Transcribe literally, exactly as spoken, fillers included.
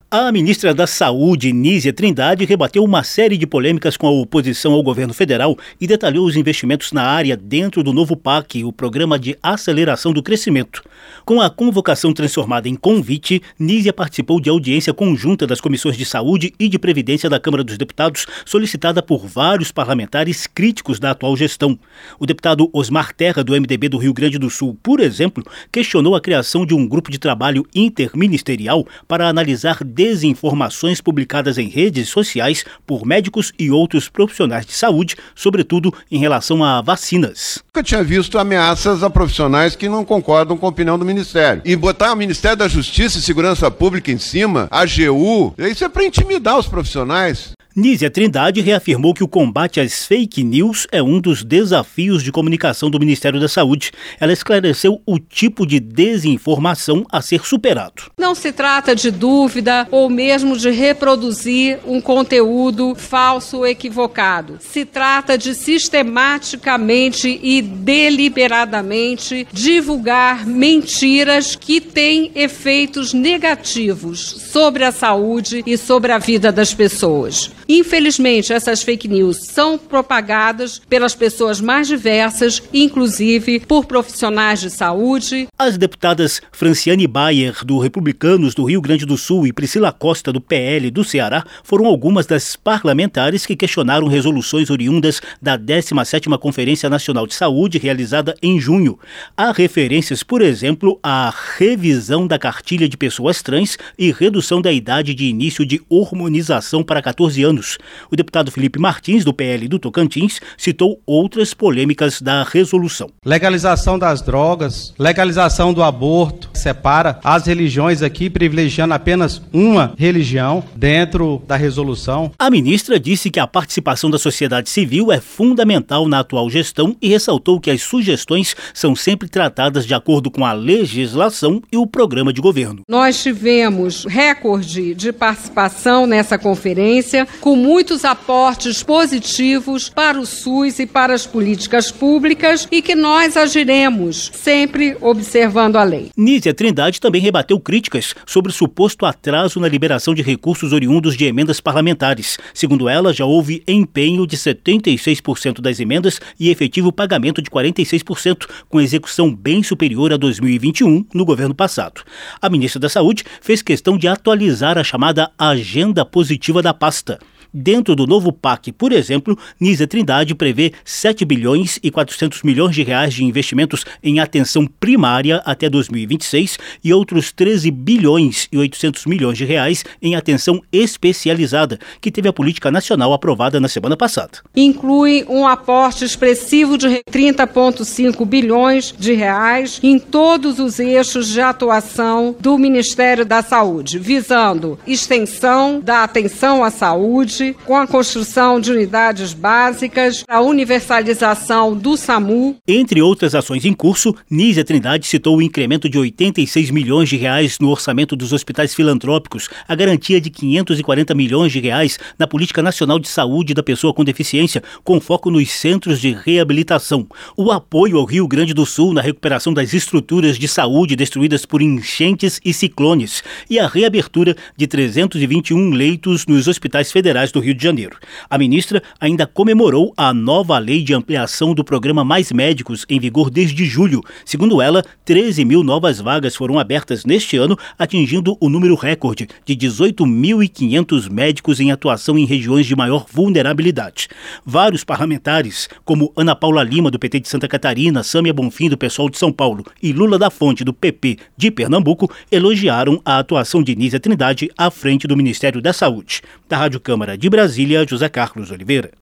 A ministra da Saúde, Nízia Trindade, rebateu uma série de polêmicas com a oposição ao governo federal e detalhou os investimentos na área dentro do novo P A C, o Programa de Aceleração do Crescimento. Com a convocação transformada em convite, Nízia participou de audiência conjunta das comissões de Saúde e de Previdência da Câmara dos Deputados, solicitada por vários parlamentares críticos da atual gestão. O deputado Osmar Terra, do M D B do Rio Grande do Sul, por exemplo, questionou a criação de um grupo de trabalho interministerial para analisar desinformações publicadas em redes sociais por médicos e outros profissionais de saúde, sobretudo em relação a vacinas. Eu tinha visto ameaças a profissionais que não concordam com a opinião do Ministério. E botar o Ministério da Justiça e Segurança Pública em cima, a AGU, isso é para intimidar os profissionais. Nízia Trindade reafirmou que o combate às fake news é um dos desafios de comunicação do Ministério da Saúde. Ela esclareceu o tipo de desinformação a ser superado. Não se trata de dúvida ou mesmo de reproduzir um conteúdo falso ou equivocado. Se trata de sistematicamente e deliberadamente divulgar mentiras que têm efeitos negativos sobre a saúde e sobre a vida das pessoas. Infelizmente, essas fake news são propagadas pelas pessoas mais diversas, inclusive por profissionais de saúde. As deputadas Franciane Bayer, do Republicanos do Rio Grande do Sul, e Priscila Costa, do P L do Ceará, foram algumas das parlamentares que questionaram resoluções oriundas da décima sétima Conferência Nacional de Saúde, realizada em junho. Há referências, por exemplo, à revisão da cartilha de pessoas trans e redução da idade de início de hormonização para catorze anos. O deputado Felipe Martins, do P L do Tocantins, citou outras polêmicas da resolução. Legalização das drogas, legalização do aborto, separa as religiões aqui, privilegiando apenas uma religião dentro da resolução. A ministra disse que a participação da sociedade civil é fundamental na atual gestão e ressaltou que as sugestões são sempre tratadas de acordo com a legislação e o programa de governo. Nós tivemos recorde de participação nessa conferência, com muitos aportes positivos para o SUS e para as políticas públicas e que nós agiremos, sempre observando a lei. Nízia Trindade também rebateu críticas sobre o suposto atraso na liberação de recursos oriundos de emendas parlamentares. Segundo ela, já houve empenho de setenta e seis por cento das emendas e efetivo pagamento de quarenta e seis por cento, com execução bem superior a dois mil e vinte e um no governo passado. A ministra da Saúde fez questão de atualizar a chamada agenda positiva da pasta. Dentro do novo P A C, por exemplo, Nízia Trindade prevê sete bilhões e quatrocentos milhões de reais de investimentos em atenção primária até dois mil e vinte e seis e outros treze bilhões e oitocentos milhões de reais em atenção especializada, que teve a política nacional aprovada na semana passada. Inclui um aporte expressivo de trinta vírgula cinco bilhões de reais em todos os eixos de atuação do Ministério da Saúde, visando extensão da atenção à saúde, com a construção de unidades básicas, a universalização do SAMU. Entre outras ações em curso, Nízia Trindade citou o incremento de oitenta e seis milhões de reais no orçamento dos hospitais filantrópicos, a garantia de quinhentos e quarenta milhões de reais na Política Nacional de Saúde da Pessoa com Deficiência, com foco nos centros de reabilitação, o apoio ao Rio Grande do Sul na recuperação das estruturas de saúde destruídas por enchentes e ciclones e a reabertura de trezentos e vinte e um leitos nos hospitais federais do Rio de Janeiro. A ministra ainda comemorou a nova lei de ampliação do programa Mais Médicos, em vigor desde julho. Segundo ela, treze mil novas vagas foram abertas neste ano, atingindo o número recorde de dezoito mil e quinhentos médicos em atuação em regiões de maior vulnerabilidade. Vários parlamentares, como Ana Paula Lima, do P T de Santa Catarina, Sâmia Bonfim, do PSOL de São Paulo, e Lula da Fonte, do P P de Pernambuco, elogiaram a atuação de Nízia Trindade à frente do Ministério da Saúde. Da Rádio Câmara de Brasília, José Carlos Oliveira.